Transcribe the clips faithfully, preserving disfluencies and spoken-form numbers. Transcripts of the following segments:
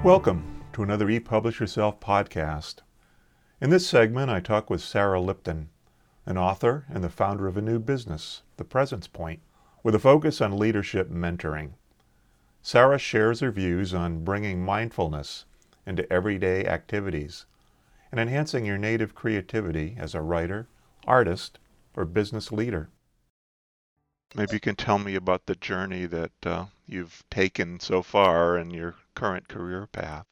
Welcome to another ePublish Yourself podcast. In this segment, I talk with Sarah Lipton, an author and the founder of a new business, The Presence Point, with a focus on leadership mentoring. Sarah shares her views on bringing mindfulness into everyday activities and enhancing your native creativity as a writer, artist, or business leader. Maybe you can tell me about the journey that uh, you've taken so far in your current career path.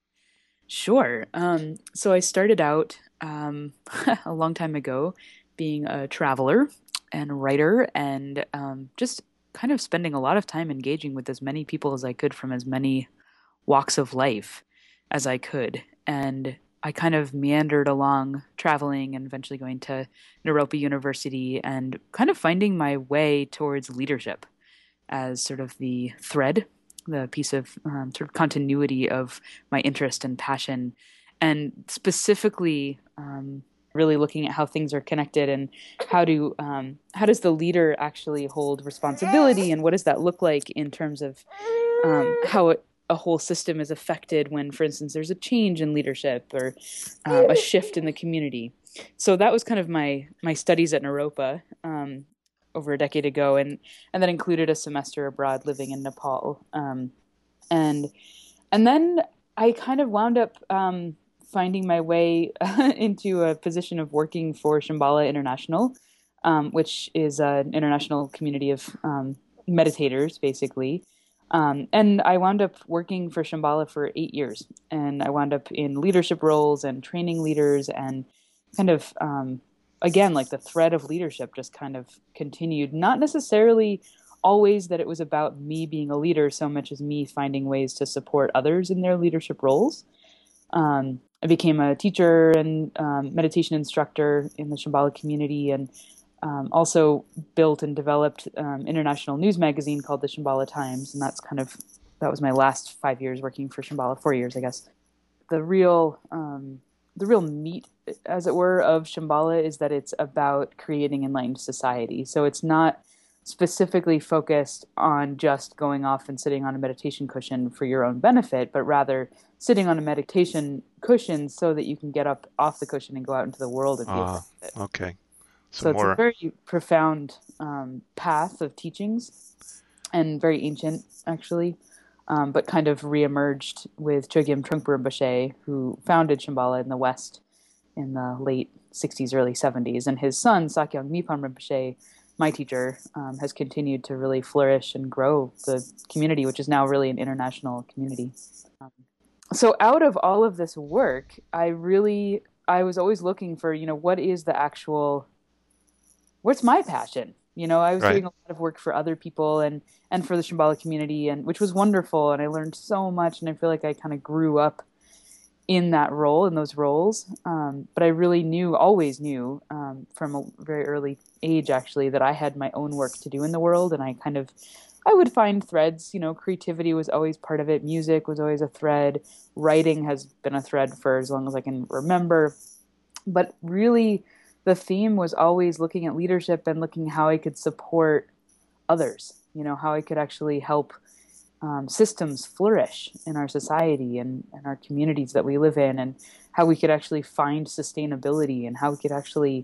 Sure. Um, so I started out um, a long time ago being a traveler and writer and um, just kind of spending a lot of time engaging with as many people as I could from as many walks of life as I could. And I kind of meandered along traveling and eventually going to Naropa University and kind of finding my way towards leadership as sort of the thread, the piece of um, sort of continuity of my interest and passion, and specifically um, really looking at how things are connected and how do um, how does the leader actually hold responsibility, and what does that look like in terms of um, how it, a whole system is affected when, for instance, there's a change in leadership or um, a shift in the community. So that was kind of my my studies at Naropa um, over a decade ago, and and that included a semester abroad living in Nepal. Um, and and then I kind of wound up um, finding my way into a position of working for Shambhala International, um, which is an international community of um, meditators, basically. Um, and I wound up working for Shambhala for eight years, and I wound up in leadership roles and training leaders, and kind of um, again, like the thread of leadership just kind of continued. Not necessarily always that it was about me being a leader so much as me finding ways to support others in their leadership roles. Um, I became a teacher and um, meditation instructor in the Shambhala community, and um, also built and developed um, international news magazine called the Shambhala Times. And that's kind of, that was my last five years working for Shambhala, four years, I guess. The real, um, the real meat, as it were, of Shambhala is that it's about creating enlightened society. So it's not specifically focused on just going off and sitting on a meditation cushion for your own benefit, but rather sitting on a meditation cushion so that you can get up off the cushion and go out into the world and be a part of it. Okay. So, so it's more... a very profound um, path of teachings, and very ancient, actually, um, but kind of reemerged with Chogyam Trungpa Rinpoche, who founded Shambhala in the West in the late sixties, early seventies. And his son, Sakyong Mipham Rinpoche, my teacher, um, has continued to really flourish and grow the community, which is now really an international community. Um, so out of all of this work, I really, I was always looking for, you know, what is the actual, what's my passion? You know, I was Right. doing a lot of work for other people and, and for the Shambhala community, and which was wonderful. And I learned so much, and I feel like I kind of grew up in that role, in those roles. Um, but I really knew, always knew um, from a very early age, actually, that I had my own work to do in the world. And I kind of, I would find threads, you know, creativity was always part of it. Music was always a thread. Writing has been a thread for as long as I can remember. But really, the theme was always looking at leadership and looking how I could support others, you know, how I could actually help Um, systems flourish in our society and, and our communities that we live in, and how we could actually find sustainability and how we could actually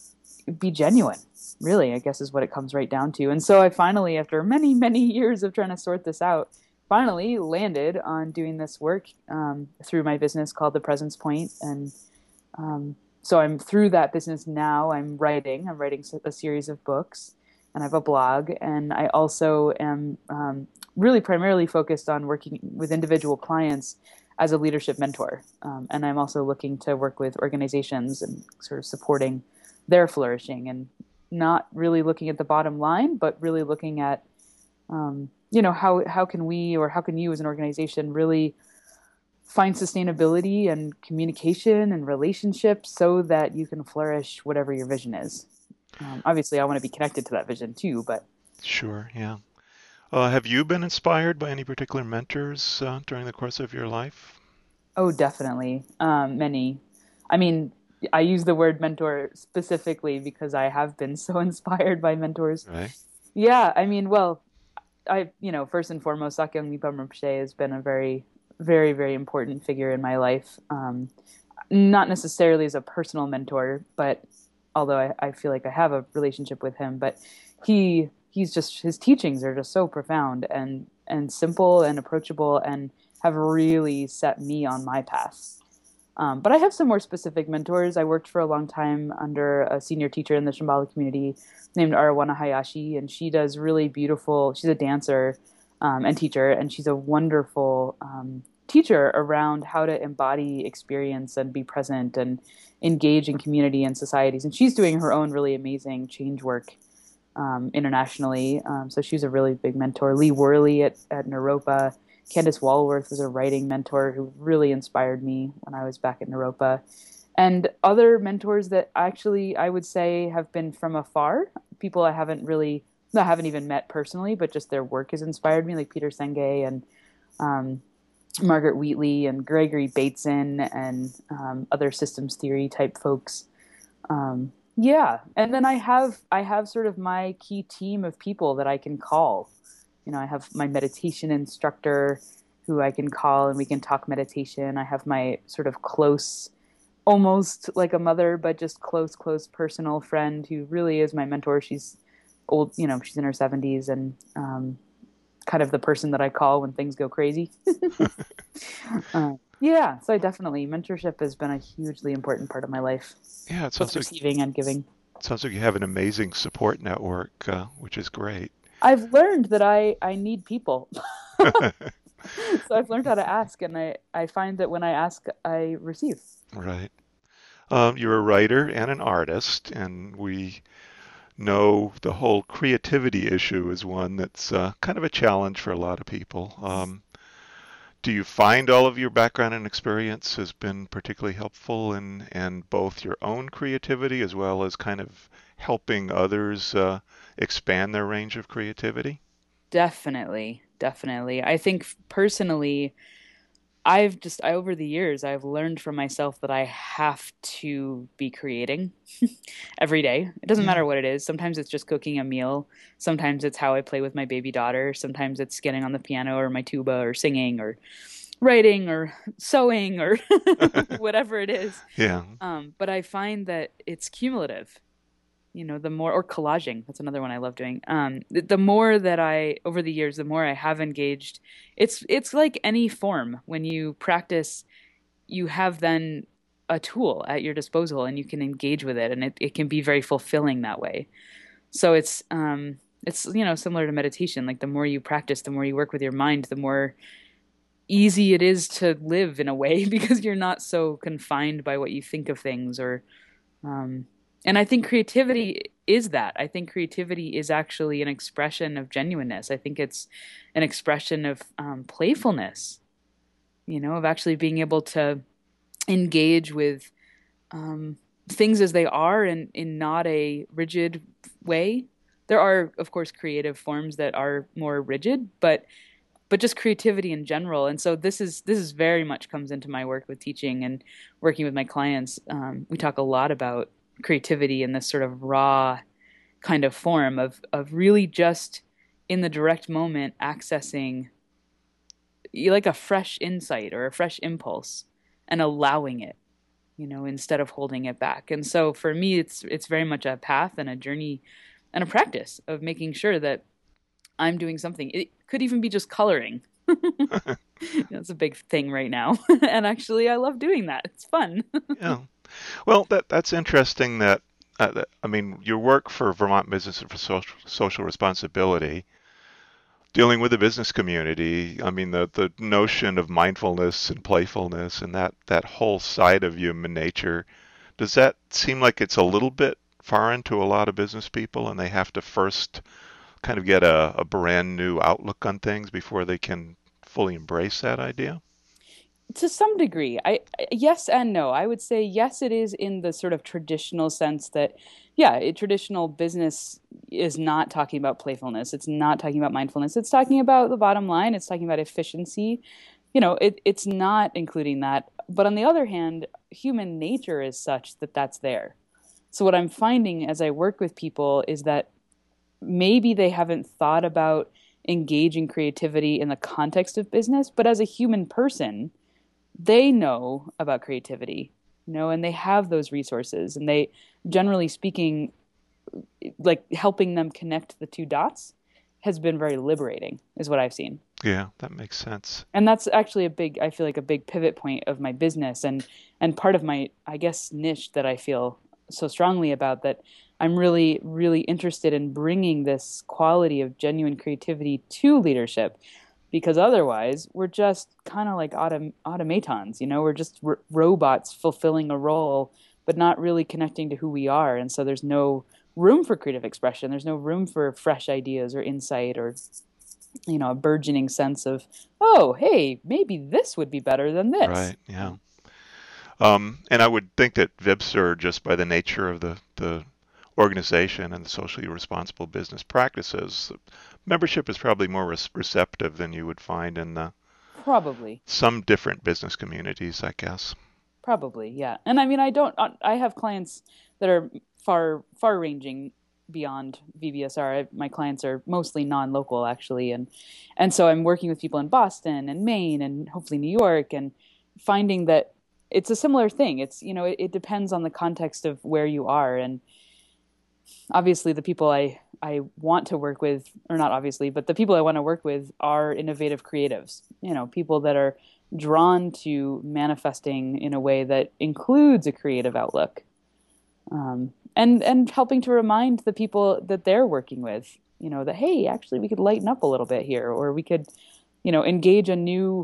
be genuine, really, I guess is what it comes right down to. And so I finally, after many, many years of trying to sort this out, finally landed on doing this work um, through my business called The Presence Point. And um, so I'm through that business now. I'm writing, I'm writing a series of books, and I have a blog, and I also am um, really primarily focused on working with individual clients as a leadership mentor. Um, and I'm also looking to work with organizations and sort of supporting their flourishing, and not really looking at the bottom line, but really looking at, um, you know, how, how can we, or how can you as an organization really find sustainability and communication and relationships so that you can flourish whatever your vision is. Um, obviously, I want to be connected to that vision too, but... Sure, yeah. Uh, have you been inspired by any particular mentors uh, during the course of your life? Oh, definitely. Um, many. I mean, I use the word mentor specifically because I have been so inspired by mentors. Right. Yeah, I mean, well, I, you know, first and foremost, Sakyong Mipham Rinpoche has been a very very, very important figure in my life. Um, not necessarily as a personal mentor, but although I, I feel like I have a relationship with him, but he he's just his teachings are just so profound and and simple and approachable and have really set me on my path. Um, but I have some more specific mentors. I worked for a long time under a senior teacher in the Shambhala community named Arawana Hayashi, and she does really beautiful. She's a dancer um, and teacher, and she's a wonderful um, teacher around how to embody experience and be present and engage in community and societies. And she's doing her own really amazing change work um, internationally. Um, so she's a really big mentor. Lee Worley at, at Naropa. Candice Walworth was a writing mentor who really inspired me when I was back at Naropa. And other mentors that actually I would say have been from afar, people I haven't really, I haven't even met personally, but just their work has inspired me, like Peter Senge and um, Margaret Wheatley and Gregory Bateson and um, other systems theory type folks. Um, yeah, and then I have I have sort of my key team of people that I can call. You know, I have my meditation instructor who I can call and we can talk meditation. I have my sort of close, almost like a mother, but just close, close personal friend who really is my mentor. She's old, you know, she's in her seventies and um, kind of the person that I call when things go crazy. uh, yeah, so I definitely, mentorship has been a hugely important part of my life. Yeah, it Both sounds like receiving and giving. it sounds like you have an amazing support network, uh, which is great. I've learned that I, I need people. So I've learned how to ask, and I, I find that when I ask, I receive. Right. Um, you're a writer and an artist, and we know the whole creativity issue is one that's uh, kind of a challenge for a lot of people. Um, do you find all of your background and experience has been particularly helpful in, in both your own creativity as well as kind of helping others uh, expand their range of creativity? Definitely, definitely. I think personally, I've just I, over the years I've learned from myself that I have to be creating every day. It doesn't Yeah. matter what it is. Sometimes it's just cooking a meal. Sometimes it's how I play with my baby daughter. Sometimes it's getting on the piano or my tuba or singing or writing or sewing or whatever it is. Yeah. Um, but I find that it's cumulative. You know, the more, or collaging, that's another one I love doing. Um, the, the more that I, over the years, the more I have engaged, it's it's like any form. When you practice, you have then a tool at your disposal and you can engage with it, and it, it can be very fulfilling that way. So it's um it's you know similar to meditation. Like the more you practice, the more you work with your mind, the more easy it is to live in a way because you're not so confined by what you think of things or um and I think creativity is that. I think creativity is actually an expression of genuineness. I think it's an expression of um, playfulness, you know, of actually being able to engage with um, things as they are and in not a rigid way. There are, of course, creative forms that are more rigid, but but just creativity in general. And so this is this is very much comes into my work with teaching and working with my clients. Um, we talk a lot about creativity in this sort of raw kind of form of of really just in the direct moment accessing like a fresh insight or a fresh impulse and allowing it, you know, instead of holding it back. And so for me, it's it's very much a path and a journey and a practice of making sure that I'm doing something. It could even be just coloring. That's a big thing right now. And actually, I love doing that. It's fun. Yeah. Well, that that's interesting that, uh, that I mean, your work for Vermont Business for Social, Social Responsibility, dealing with the business community, I mean, the, the notion of mindfulness and playfulness and that, that whole side of human nature, does that seem like it's a little bit foreign to a lot of business people and they have to first kind of get a, a brand new outlook on things before they can fully embrace that idea? To some degree, I yes and no. I would say yes, it is in the sort of traditional sense that, yeah, a traditional business is not talking about playfulness. It's not talking about mindfulness. It's talking about the bottom line. It's talking about efficiency. You know, it, it's not including that. But on the other hand, human nature is such that that's there. So what I'm finding as I work with people is that maybe they haven't thought about engage in creativity in the context of business, but as a human person, they know about creativity, you know, and they have those resources, and they, generally speaking, like helping them connect the two dots has been very liberating, is what I've seen. Yeah, that makes sense. And that's actually a big, I feel like a big pivot point of my business, and and part of my, I guess, niche that I feel so strongly about, that I'm really, really interested in bringing this quality of genuine creativity to leadership, because otherwise we're just kind of like autom- automatons, you know, we're just r- robots fulfilling a role, but not really connecting to who we are. And so there's no room for creative expression. There's no room for fresh ideas or insight, or, you know, a burgeoning sense of, oh, hey, maybe this would be better than this. Right, yeah. Um, and I would think that Vibster, just by the nature of the, the organization and the socially responsible business practices, membership is probably more res- receptive than you would find in the, Probably. some different business communities, I guess. Probably, yeah. And I mean, I don't, I have clients that are far, far ranging beyond V B S R. I, my clients are mostly non-local, actually. And, and so I'm working with people in Boston and Maine and hopefully New York, and finding that it's a similar thing. It's, you know, it, it depends on the context of where you are. And obviously the people I, I want to work with, or not obviously, but the people I want to work with are innovative creatives, you know, people that are drawn to manifesting in a way that includes a creative outlook, um, and and helping to remind the people that they're working with, you know, that, hey, actually we could lighten up a little bit here, or we could, you know, engage a new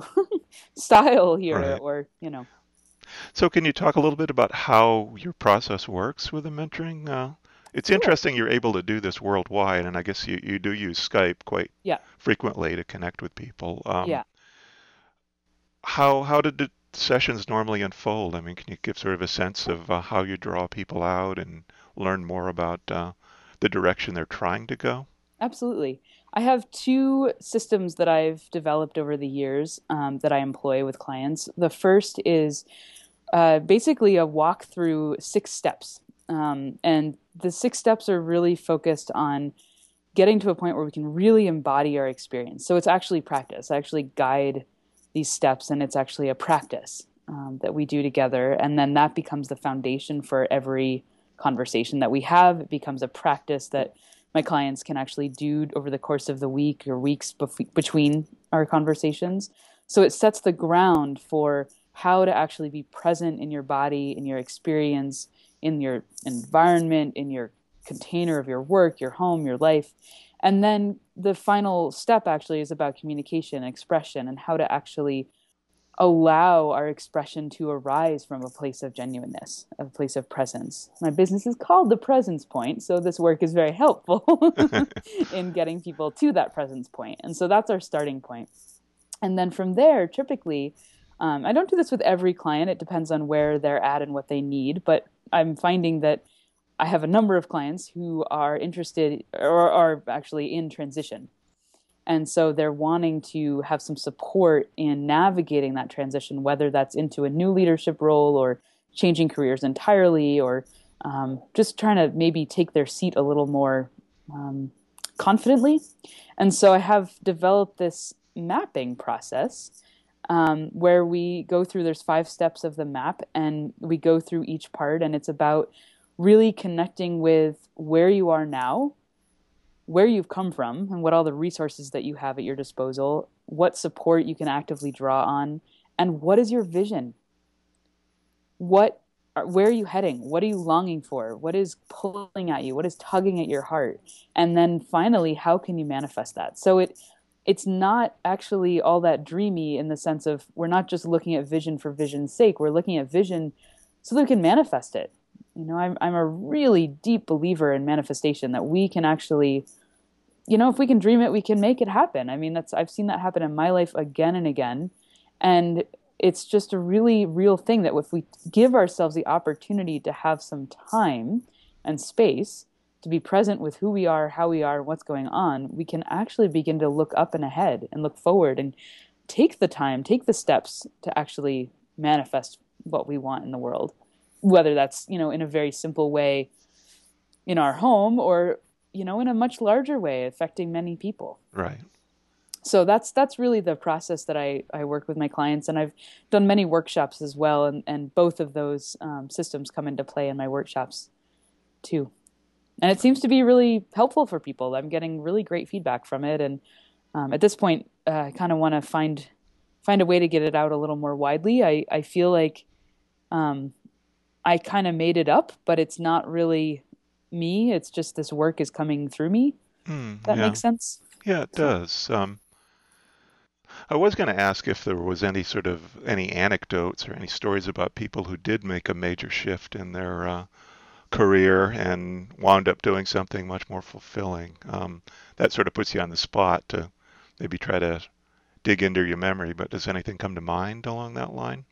style here, Right. or, you know. So can you talk a little bit about how your process works with the mentoring? Uh, it's Sure. interesting you're able to do this worldwide, and I guess you, you do use Skype quite Yeah. frequently to connect with people. Um, Yeah. how how did the sessions normally unfold? I mean, can you give sort of a sense of uh, how you draw people out and learn more about uh, the direction they're trying to go? Absolutely. I have two systems that I've developed over the years, um, that I employ with clients. The first is uh, basically a walk through six steps. Um, and the six steps are really focused on getting to a point where we can really embody our experience. So it's actually practice. I actually guide these steps, and it's actually a practice, um, that we do together. And then that becomes the foundation for every conversation that we have. It becomes a practice that my clients can actually do over the course of the week or weeks bef- between our conversations. So it sets the ground for how to actually be present in your body, in your experience, in your environment, in your container of your work, your home, your life. And then the final step actually is about communication, expression, and how to actually allow our expression to arise from a place of genuineness, a place of presence. My business is called The Presence Point, so this work is very helpful in getting people to that presence point. And so that's our starting point. And then from there, typically, um, I don't do this with every client. It depends on where they're at and what they need. But I'm finding that I have a number of clients who are interested, or are actually in transition. And so they're wanting to have some support in navigating that transition, whether that's into a new leadership role, or changing careers entirely, or um, just trying to maybe take their seat a little more um, confidently. And so I have developed this mapping process, um, where we go through, there's five steps of the map, and we go through each part, and it's about really connecting with where you are now, where you've come from, and what all the resources that you have at your disposal, what support you can actively draw on, and what is your vision? What, where are you heading? What are you longing for? What is pulling at you? What is tugging at your heart? And then finally, how can you manifest that? So it it's not actually all that dreamy, in the sense of, we're not just looking at vision for vision's sake. We're looking at vision so that we can manifest it. You know, I'm I'm a really deep believer in manifestation, that we can actually, you know, if we can dream it, we can make it happen. I mean, that's I've seen that happen in my life again and again. And it's just a really real thing, that if we give ourselves the opportunity to have some time and space to be present with who we are, how we are, what's going on, we can actually begin to look up and ahead and look forward, and take the time, take the steps to actually manifest what we want in the world. Whether that's, you know, in a very simple way in our home, or, you know, in a much larger way affecting many people. Right. So that's that's really the process that I, I work with my clients, and I've done many workshops as well, and, and both of those um, systems come into play in my workshops too. And it seems to be really helpful for people. I'm getting really great feedback from it, and um, at this point, uh, I kind of want to find find a way to get it out a little more widely. I I feel like um, I kind of made it up, but it's not really me. It's just this work is coming through me. Mm, That yeah. makes sense. Yeah, it So, does. Um, I was going to ask if there was any sort of any anecdotes or any stories about people who did make a major shift in their uh, career and wound up doing something much more fulfilling. Um, that sort of puts you on the spot to maybe try to dig into your memory, but does anything come to mind along that line?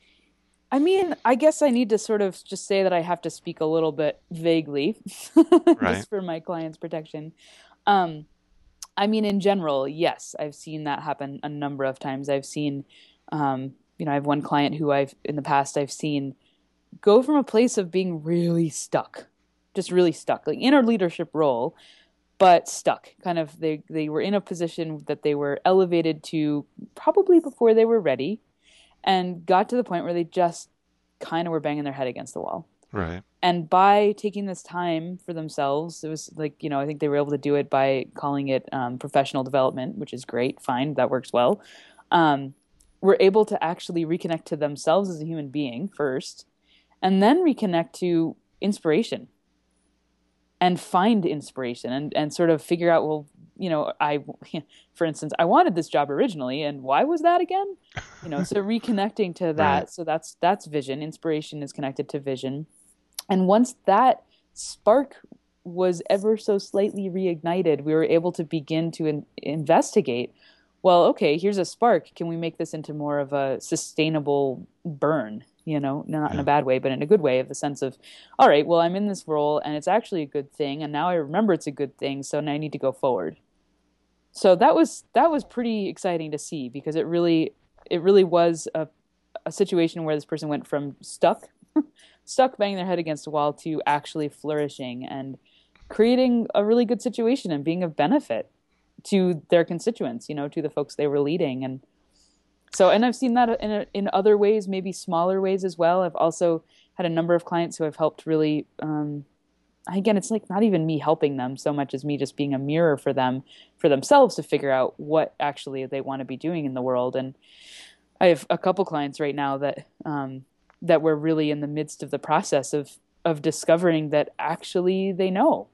I mean, I guess I need to sort of just say that I have to speak a little bit vaguely, Right. just for my client's protection. Um, I mean, in general, yes, I've seen that happen a number of times. I've seen, um, you know, I have one client who I've in the past I've seen go from a place of being really stuck, just really stuck, like in a leadership role, but stuck. Kind of they they were in a position that they were elevated to probably before they were ready, and got to the point where they just kind of were banging their head against the wall. Right. And by taking this time for themselves, it was like, you know, I think they were able to do it by calling it um, professional development, which is great. Fine, that works well. Um, we're able to actually reconnect to themselves as a human being first, and then reconnect to inspiration and find inspiration and, and sort of figure out, well, you know, I, for instance, I wanted this job originally, and why was that again? You know, so reconnecting to Right. that. So that's that's vision. Inspiration is connected to vision. And once that spark was ever so slightly reignited, we were able to begin to in- investigate. Well, okay, here's a spark. Can we make this into more of a sustainable burn? You know, not in a Yeah. bad way, but in a good way, of the sense of, all right, well, I'm in this role and it's actually a good thing. And now I remember it's a good thing. So now I need to go forward. So that was that was pretty exciting to see, because it really it really was a, a situation where this person went from stuck stuck banging their head against a wall to actually flourishing and creating a really good situation and being of benefit to their constituents, you know, to the folks they were leading. And so, and I've seen that in in other ways, maybe smaller ways as well. I've also had a number of clients who have helped really. Um, again, it's like not even me helping them so much as me just being a mirror for them, for themselves to figure out what actually they want to be doing in the world. And I have a couple clients right now that um, that we're really in the midst of the process of of discovering that actually they know,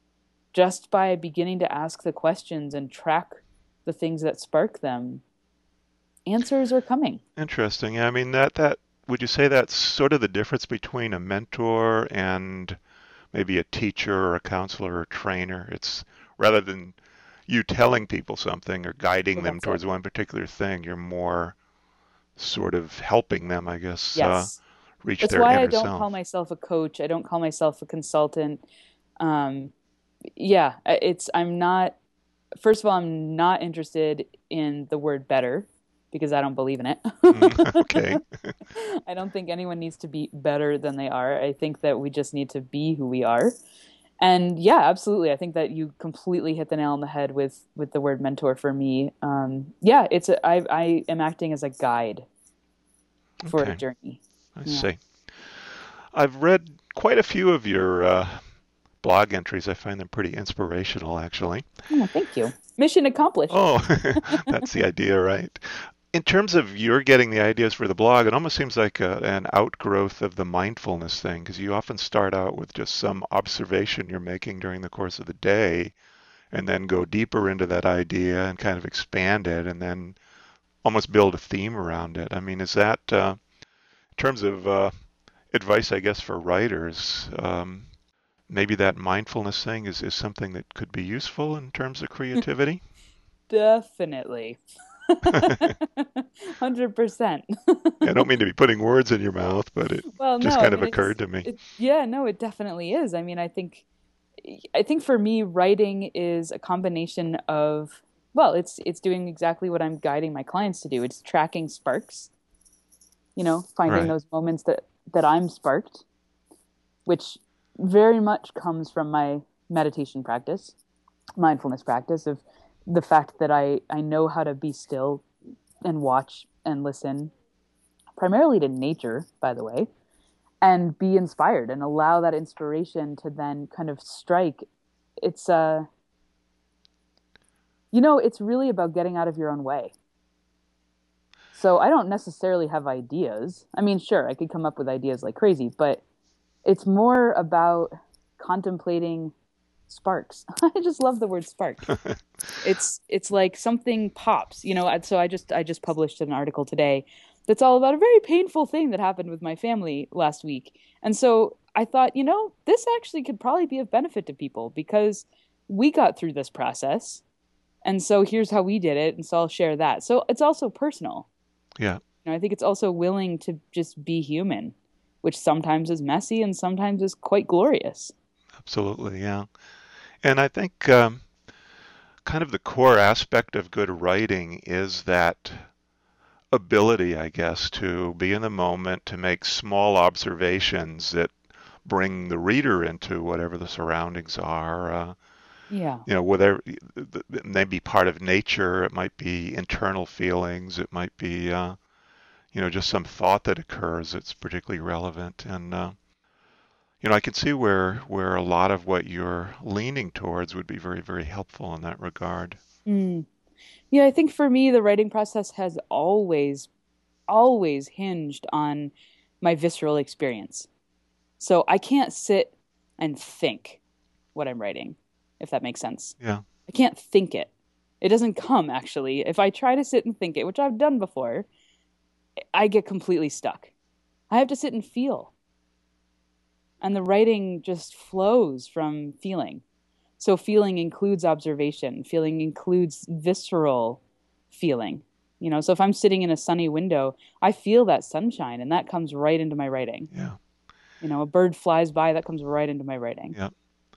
just by beginning to ask the questions and track the things that spark them. Answers are coming. Interesting. Yeah, I mean that that would you say that's sort of the difference between a mentor and maybe a teacher or a counselor or a trainer? It's rather than you telling people something or guiding So them that's it. towards one particular thing, you're more sort of helping them, I guess, uh, Yes. reach It's their why I inner don't call self. myself a coach. I don't call myself a consultant. Um, yeah, it's I'm not. First of all, I'm not interested in the word better, because I don't believe in it. Mm, okay. I don't think anyone needs to be better than they are. I think that we just need to be who we are. And yeah, absolutely. I think that you completely hit the nail on the head with with the word mentor for me. Um, yeah, it's a, I I am acting as a guide for a Okay. journey. I Yeah. see. I've read quite a few of your uh, blog entries. I find them pretty inspirational, actually. Oh, thank you. Mission accomplished. Oh, that's the idea, right? In terms of you're getting the ideas for the blog, it almost seems like a, an outgrowth of the mindfulness thing, because you often start out with just some observation you're making during the course of the day, and then go deeper into that idea and kind of expand it, and then almost build a theme around it. I mean, is that, uh, in terms of uh, advice, I guess, for writers, um, maybe that mindfulness thing is, is something that could be useful in terms of creativity? Definitely. one hundred percent. I don't mean to be putting words in your mouth, but it Well, just no, I kind of mean it occurred just to me. it yeah, no, it definitely is. I mean, I think I think for me, writing is a combination of, well, it's it's doing exactly what I'm guiding my clients to do. It's tracking sparks, you know, finding Right. those moments that that I'm sparked, which very much comes from my meditation practice, mindfulness practice of the fact that I, I know how to be still and watch and listen, primarily to nature, by the way, and be inspired and allow that inspiration to then kind of strike. It's, uh, you know, it's really about getting out of your own way. So I don't necessarily have ideas. I mean, sure, I could come up with ideas like crazy, but it's more about contemplating sparks. I just love the word spark. It's it's like something pops, you know. So I just I just published an article today that's all about a very painful thing that happened with my family last week. And so I thought, you know, this actually could probably be of benefit to people because we got through this process. And so here's how we did it, and so I'll share that. So it's also personal. Yeah. You know, I think it's also willing to just be human, which sometimes is messy and sometimes is quite glorious. Absolutely, yeah. And I think um, kind of the core aspect of good writing is that ability, I guess, to be in the moment, to make small observations that bring the reader into whatever the surroundings are. Uh, Yeah. you know, whether it may be part of nature, it might be internal feelings, it might be, uh, you know, just some thought that occurs that's particularly relevant. And uh, you know, I can see where where a lot of what you're leaning towards would be very, very helpful in that regard. Mm. Yeah, I think for me, the writing process has always, always hinged on my visceral experience. So I can't sit and think what I'm writing, if that makes sense. Yeah. I can't think it. It doesn't come, actually. If I try to sit and think it, which I've done before, I get completely stuck. I have to sit and feel. And the writing just flows from feeling. So feeling includes observation. Feeling includes visceral feeling. You know, so if I'm sitting in a sunny window, I feel that sunshine, and that comes right into my writing. Yeah. You know, a bird flies by, that comes right into my writing. Yeah.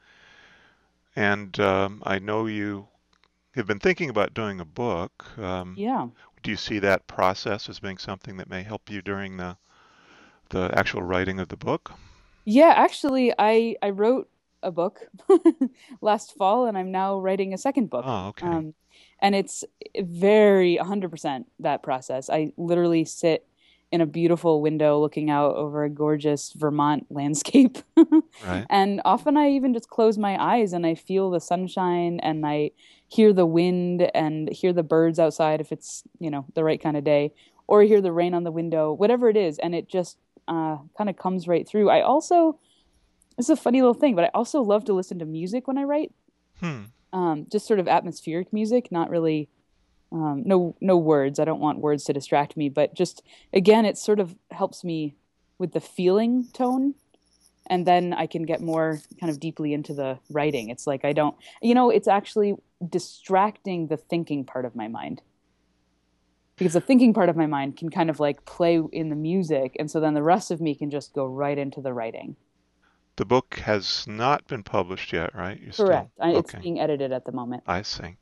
And um, I know you have been thinking about doing a book. Um, Yeah. do you see that process as being something that may help you during the the actual writing of the book? Yeah, actually, I I wrote a book last fall, and I'm now writing a second book. Oh, okay. Um, and it's very one hundred percent that process. I literally sit in a beautiful window looking out over a gorgeous Vermont landscape. Right. And often I even just close my eyes and I feel the sunshine and I hear the wind and hear the birds outside if it's, you know, the right kind of day, or hear the rain on the window, whatever it is. And it just uh, kind of comes right through. I also, it's a funny little thing, but I also love to listen to music when I write. Hmm. Um, just sort of atmospheric music, not really, um, no, no words. I don't want words to distract me, but just, again, it sort of helps me with the feeling tone. And then I can get more kind of deeply into the writing. It's like I don't, you know, it's actually distracting the thinking part of my mind. Because the thinking part of my mind can kind of like play in the music. And so then the rest of me can just go right into the writing. The book has not been published yet, right? You're Correct. Still, It's okay. being edited at the moment. I see.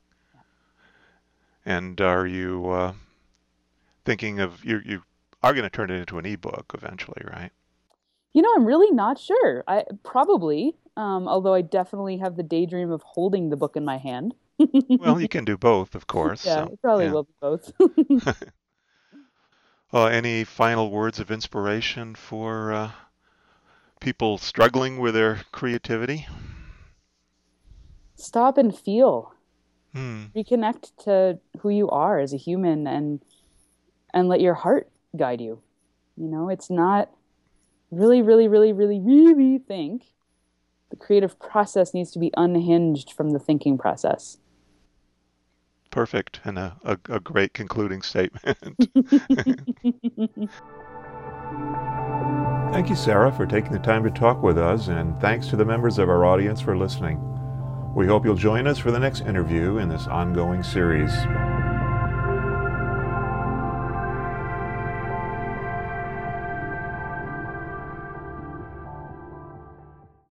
And are you uh, thinking of, you you are going to turn it into an ebook eventually, right? You know, I'm really not sure. I probably, um, although I definitely have the daydream of holding the book in my hand. Well, you can do both, of course. Yeah, So, it probably yeah. will be both. Uh, any final words of inspiration for uh, people struggling with their creativity? Stop and feel. Hmm. Reconnect to who you are as a human, and and let your heart guide you. You know, it's not really, really, really, really, really think. The creative process needs to be unhinged from the thinking process. Perfect, and a, a, a great concluding statement. Thank you, Sarah, for taking the time to talk with us, and thanks to the members of our audience for listening. We hope you'll join us for the next interview in this ongoing series.